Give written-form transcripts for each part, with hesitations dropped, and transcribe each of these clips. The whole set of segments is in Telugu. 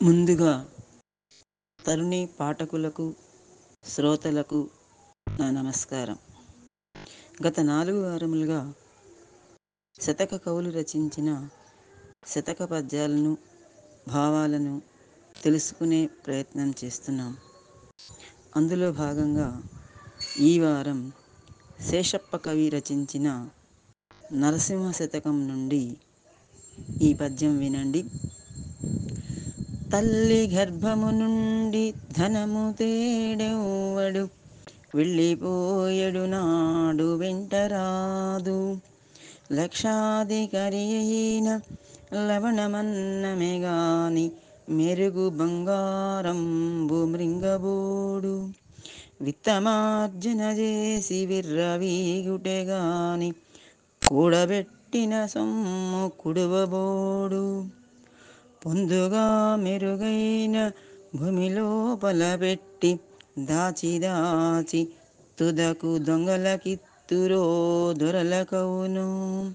ముందుగా తరుణి పాఠకులకు, శ్రోతలకు నా నమస్కారం. గత 4 వారములుగా శతక కవులు రచించిన శతక పద్యాలను, భావాలను తెలుసుకునే ప్రయత్నం చేస్తున్నాం. అందులో భాగంగా ఈ వారం శేషప్ప కవి రచించిన నరసింహ శతకం నుండి ఈ పద్యం వినండి. తల్లి గర్భము నుండి ధనము తేడెవ్వడు, వెళ్ళిపోయడు నాడు వెంటరాదు. లక్షాధికారి అయిన లవణమన్నమే గాని, మెరుగు బంగారంబు మృంగబోడు. విత్తమార్జన చేసి విర్రవీగుటె గాని, కూడబెట్టిన సొమ్ము కుడువబోడు. పొందుగా మెరుగైన భూమి లోపల పెట్టి, దాచి దాచి తుదకు దొంగలకిత్తురో దొరలకవును.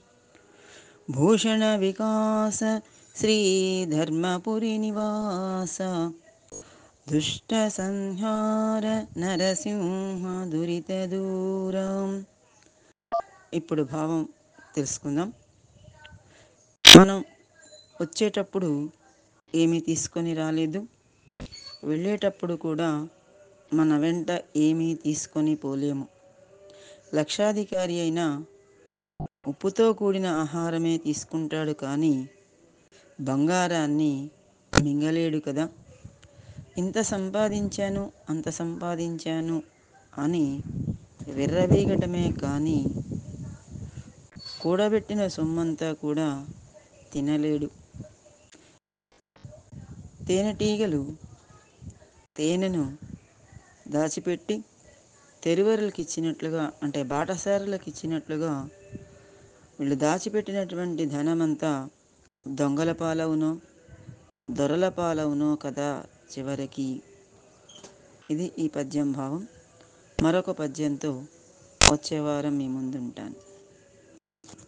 భూషణ వికాస శ్రీ ధర్మపురి నివాస, దుష్ట సంహార నరసింహ దురిత దూరం. ఇప్పుడు భావం తెలుసుకుందాం. మనం వచ్చేటప్పుడు ఏమీ తీసుకొని రాలేదు, వెళ్ళేటప్పుడు కూడా మన వెంట ఏమీ తీసుకొని పోలేము. లక్షాధికారి అయినా ఉప్పుతో కూడిన ఆహారమే తీసుకుంటాడు, కానీ బంగారాన్ని మింగలేడు కదా. ఇంత సంపాదించాను, అంత సంపాదించాను అని విర్రవీగటమే కానీ, కూడబెట్టిన సొమ్మంతా కూడా తినలేడు. తేనెటీగలు తేనెను దాచిపెట్టి తెరువరులకు ఇచ్చినట్లుగా, అంటే బాటసారులకు ఇచ్చినట్లుగా, వీళ్ళు దాచిపెట్టినటువంటి ధనమంతా దొంగల పాలవునో దొరల పాలవునో కదా చివరికి. ఇది ఈ పద్యం భావం. మరొక పద్యంతో వచ్చే వారం మీ ముందుంటాను.